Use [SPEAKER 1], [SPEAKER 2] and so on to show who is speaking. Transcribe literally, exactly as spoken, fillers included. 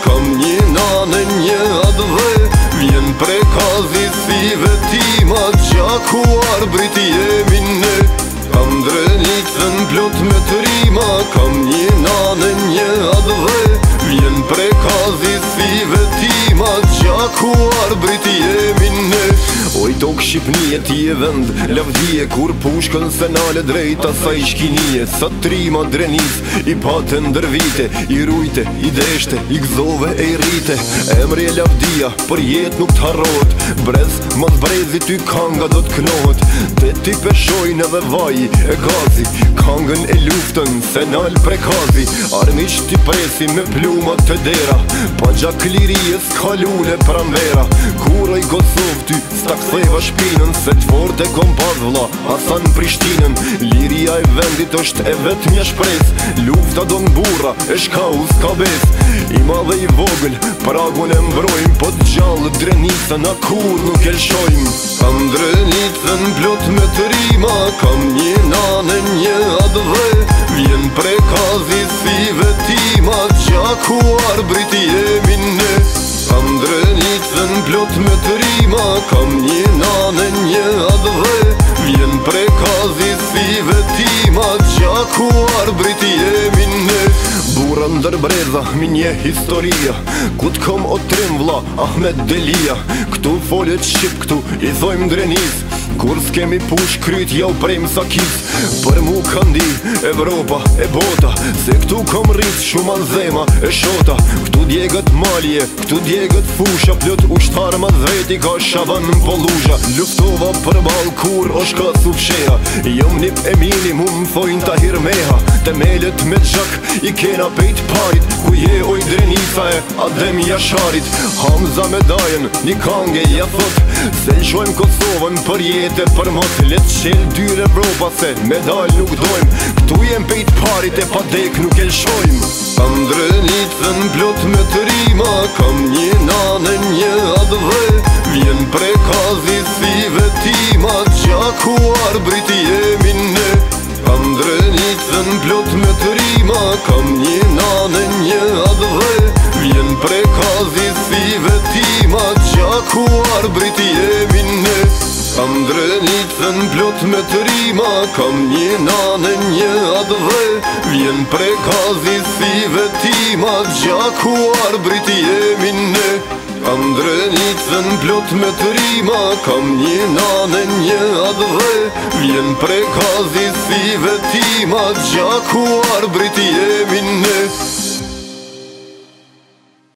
[SPEAKER 1] kam një nane një adhe. Vjen prekazi si vetima, gjakuar briti jemi ne. Kam drenicën plot me të rima, kam një nane një adhe. Vjen prekazi si vetima, gjakuar briti jemi ne. Oj tok Shqipnije ti e vend, lavdije kur pushkën se nale drejta sa i shkinije. Sa trima drenis, i pate ndër vite, i rujte, i deshte, i gzove e i rrite. Emri e lavdia, për jet nuk t'harrot, brez, mas brezi ty kanga do t'knohet. Te ti peshojnë edhe vaji e gazi, kangën e luftën se nal prekazi. Armiq ti presi me plumat të dera, pa gjak lirije s'ka lule pranvera. Kura i Kosov ty s'ta ktheva shpinën, se t'fort e kom pas vlla Hasan Prishtinën. Liria e vendit është e vet mja shpres, lufta do n'burra e shkau s'ka bes. I madhe i vogël, pragun e mbrojmë, po t'gjallë drenicën a kur nuk e lshojmë. Kam drenicën plot me të rima, kam një nane një adhe. Vjen prekazi si vetima, gjakuar briti jemi ne. Kam drenicën plot me të rima, kam një nane një adhe. Vjen prekazi si vetima, gjakuar briti jemi ne. Bura ndër breza, mi nje historia, ku t'kom o trim vlla Ahmed Delia. Këtu folet Shqip, këtu i thojmë drenis, kur s'kemi push kryt jau prejmë sakis. Për mu kandi Evropa e bota, se këtu kom rrit shuman zema e shota. Këtu djegët malje, këtu djegët fusha, plot ushtar ma zveti ka shaban në pollusha. Luftova për bal kur o shka sufsheha, jom nip e minimum thojnë ta hirmeha. Temelet me gjak i kena pejt parit, ku je oj drenica e Adem Jasharit. Hamza me dajen, një kange ja thot, se lshojmë Kosovën për jetë e për mot. Let qel dyre Evropa se medal nuk dojmë, këtu jem pejt parit e pa dek nuk e lshojmë. Kam drenicën plot me të rima, kam një nane një adhe. Vjen prekazi si vetima, gjakuar briti jemi ne. Kam drenicën plot me të rima, kam një nane një adhe. Vjen prekazi si vetima, gjakuar briti jemi ne. Kam drenicën plot me të rima, kam një nane një adhe. Vjen prekazi si vetima, gjakuar briti jemi ne. Kam drenicën plot me të rima, kam një nane një adhe. Vjen prekazi si vetima, gjakuar briti jemi ne.